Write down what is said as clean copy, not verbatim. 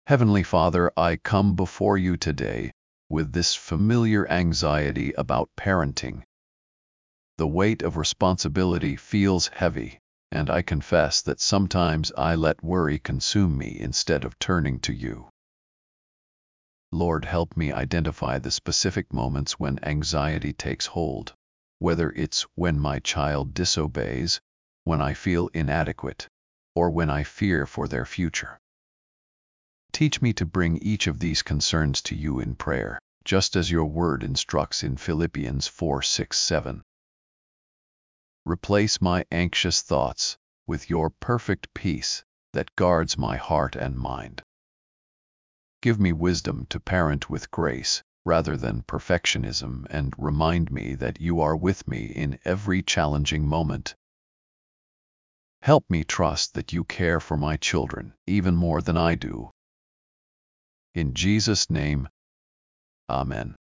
Heavenly Father, I come before you today with this familiar anxiety about parenting. The weight of responsibility feels heavy, and I confess that sometimes I let worry consume me instead of turning to you. Lord, help me identify the specific moments when anxiety takes hold, whether it's when my child disobeys, when I feel inadequate, or when I fear for their future. Teach me to bring each of these concerns to you in prayer, just as your word instructs in Philippians 4:6-7. Replace my anxious thoughts with your perfect peace that guards my heart and mind. Give me wisdom to parent with grace rather than perfectionism, and remind me that you are with me in every challenging moment. Help me trust that you care for my children even more than I do. In Jesus' name, Amen.